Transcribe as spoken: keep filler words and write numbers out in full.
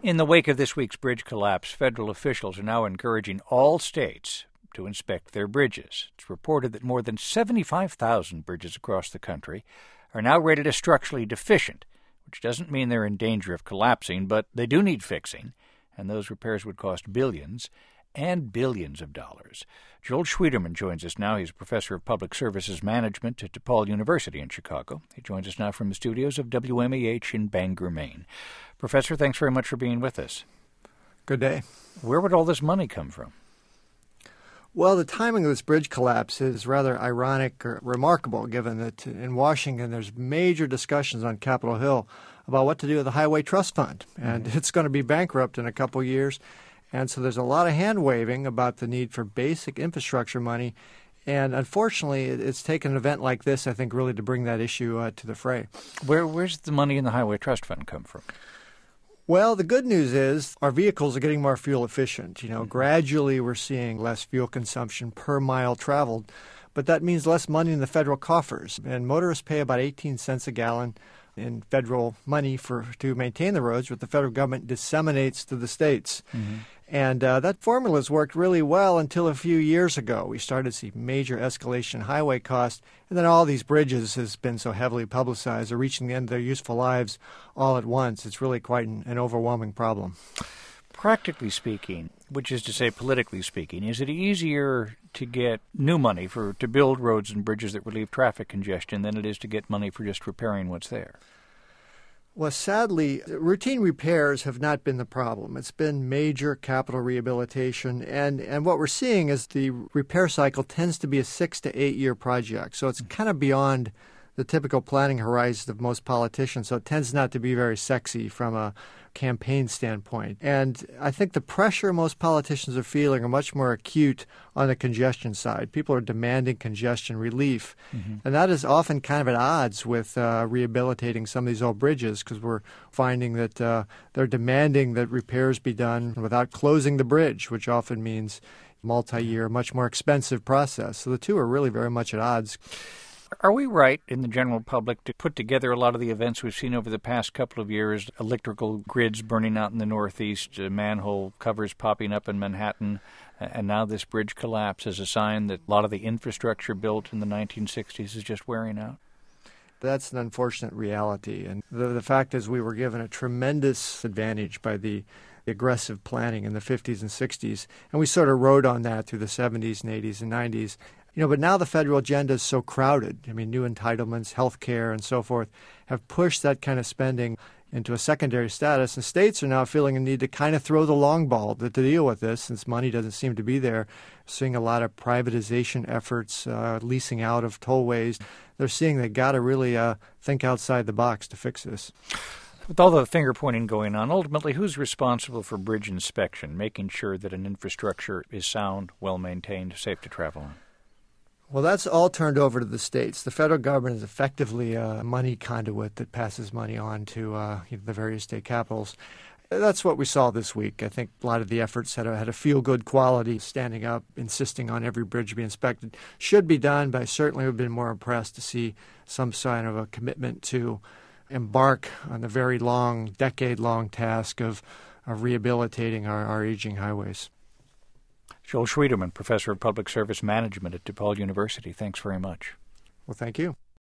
In the wake of this week's bridge collapse, federal officials are now encouraging all states to inspect their bridges. It's reported that more than seventy-five thousand bridges across the country are now rated as structurally deficient, which doesn't mean they're in danger of collapsing, but they do need fixing, and those repairs would cost billions and billions of dollars. Joel Schwieterman joins us now. He's a professor of public services management at DePaul University in Chicago. He joins us now from the studios of W M A H in Bangor, Maine. Professor, thanks very much for being with us. Good day. Where would all this money come from? Well, the timing of this bridge collapse is rather ironic or remarkable, given that in Washington there's major discussions on Capitol Hill about what to do with the Highway Trust Fund, and mm-hmm. it's going to be bankrupt in a couple of years. And so there's a lot of hand-waving about the need for basic infrastructure money. And unfortunately, it's taken an event like this, I think, really to bring that issue uh, to the fray. Where Where's the money in the Highway Trust Fund come from? Well, the good news is our vehicles are getting more fuel efficient. You know, mm-hmm. gradually we're seeing less fuel consumption per mile traveled. But that means less money in the federal coffers. And motorists pay about eighteen cents a gallon in federal money for to maintain the roads, but the federal government disseminates to the states. Mm-hmm. And uh, that formula has worked really well until a few years ago. We started to see major escalation in highway costs, and then all these bridges has been so heavily publicized are reaching the end of their useful lives all at once. It's really quite an, an overwhelming problem. Practically speaking, which is to say politically speaking, is it easier to get new money for to build roads and bridges that relieve traffic congestion than it is to get money for just repairing what's there? Well, sadly, routine repairs have not been the problem. It's been major capital rehabilitation. And, and what we're seeing is the repair cycle tends to be a six to eight year project. So it's kind of beyond the typical planning horizon of most politicians. So it tends not to be very sexy from a campaign standpoint. And I think the pressure most politicians are feeling are much more acute on the congestion side. People are demanding congestion relief. Mm-hmm. And that is often kind of at odds with uh, rehabilitating some of these old bridges, because we're finding that uh, they're demanding that repairs be done without closing the bridge, which often means multi-year, much more expensive process. So the two are really very much at odds. Are we right in the general public to put together a lot of the events we've seen over the past couple of years, electrical grids burning out in the Northeast, uh, manhole covers popping up in Manhattan, uh, and now this bridge collapse as a sign that a lot of the infrastructure built in the nineteen sixties is just wearing out? That's an unfortunate reality. And the, the fact is we were given a tremendous advantage by the aggressive planning in the fifties and sixties, and we sort of rode on that through the seventies and eighties and nineties. You know, but now the federal agenda is so crowded. I mean, new entitlements, health care, and so forth have pushed that kind of spending into a secondary status. And states are now feeling a need to kind of throw the long ball to, to deal with this, since money doesn't seem to be there. Seeing a lot of privatization efforts, uh, leasing out of tollways. They're seeing they got to really uh, think outside the box to fix this. With all the finger-pointing going on, ultimately, who's responsible for bridge inspection, making sure that an infrastructure is sound, well-maintained, safe to travel on? Well, that's all turned over to the states. The federal government is effectively a money conduit that passes money on to uh, the various state capitals. That's what we saw this week. I think a lot of the efforts had a, had a feel-good quality, standing up, insisting on every bridge be inspected. Should be done, but I certainly would have been more impressed to see some sign of a commitment to embark on the very long, decade-long task of, of rehabilitating our, our aging highways. Joel Schwieterman, professor of public service management at DePaul University. Thanks very much. Well, thank you.